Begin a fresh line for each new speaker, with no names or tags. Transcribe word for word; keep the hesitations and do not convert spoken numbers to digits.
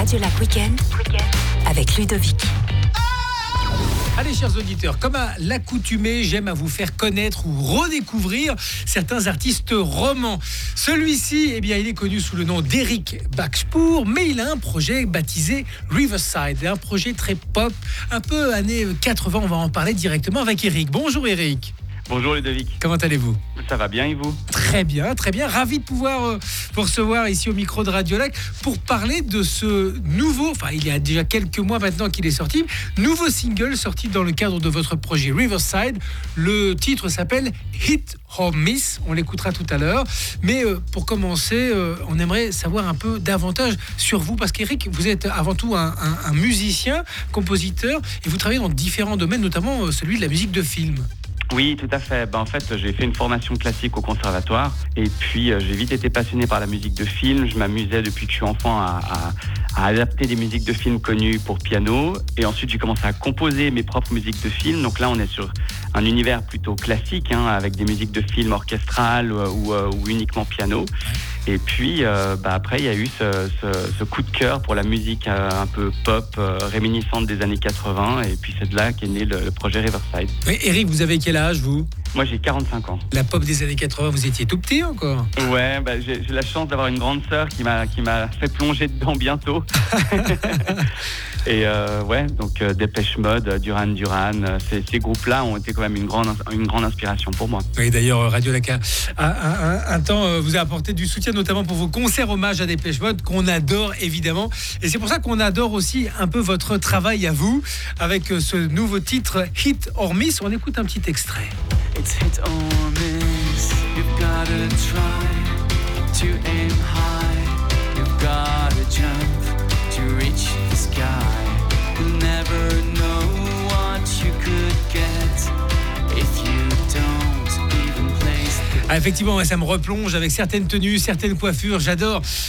Radio Lac Weekend avec Ludovic.
Allez, chers auditeurs, comme à l'accoutumée, j'aime à vous faire connaître ou redécouvrir certains artistes romans. Celui-ci, eh bien, il est connu sous le nom d'Éric Baxpour, mais il a un projet baptisé Riverside, un projet très pop, un peu années quatre-vingts. On va en parler directement avec Éric. Bonjour Éric.
Bonjour Ludovic.
Comment allez-vous ?
Ça va bien et vous ?
Très bien, très bien. Ravi de pouvoir euh, vous recevoir ici au micro de Radio Lac pour parler de ce nouveau, enfin il y a déjà quelques mois maintenant qu'il est sorti, nouveau single sorti dans le cadre de votre projet Riverside. Le titre s'appelle Hit or Miss, on l'écoutera tout à l'heure. Mais euh, pour commencer, euh, on aimerait savoir un peu davantage sur vous, parce qu'Éric, vous êtes avant tout un, un, un musicien, compositeur, et vous travaillez dans différents domaines, notamment euh, celui de la musique de film.
Oui, tout à fait. Ben, en fait, j'ai fait une formation classique au conservatoire et puis euh, j'ai vite été passionné par la musique de film. Je m'amusais depuis que je suis enfant à, à, à adapter des musiques de film connues pour piano. Et ensuite, j'ai commencé à composer mes propres musiques de film. Donc là, on est sur un univers plutôt classique, hein, avec des musiques de film orchestrales ou, ou, ou uniquement piano. Et puis, euh, bah, après, il y a eu ce, ce, ce coup de cœur pour la musique euh, un peu pop, euh, réminiscente des années quatre-vingts. Et puis, c'est de là qu'est né le, le projet Riverside.
Oui, Éric, vous avez quel âge, vous ?
Moi, j'ai quarante-cinq ans.
La pop des années quatre-vingts, vous étiez tout petit encore ?
Ouais, bah, j'ai, j'ai la chance d'avoir une grande sœur qui m'a, qui m'a fait plonger dedans bientôt. Et euh, ouais, donc euh, Dépêche Mode, Duran Duran, euh, ces, ces groupes-là ont été quand même une grande, une grande inspiration pour moi.
Oui, d'ailleurs, Radio Lac a, un, un, un temps euh, vous a apporté du soutien, notamment pour vos concerts hommages à Dépêche Mode, qu'on adore évidemment. Et c'est pour ça qu'on adore aussi un peu votre travail à vous, avec euh, ce nouveau titre Hit or Miss. On écoute un petit extrait.
It's hit or miss, you've gotta try to aim high, you've gotta jump to reach the sky, you'll never know what you could get if you don't even place the...
Ah, effectivement, ça me replonge avec certaines tenues, certaines coiffures, j'adore.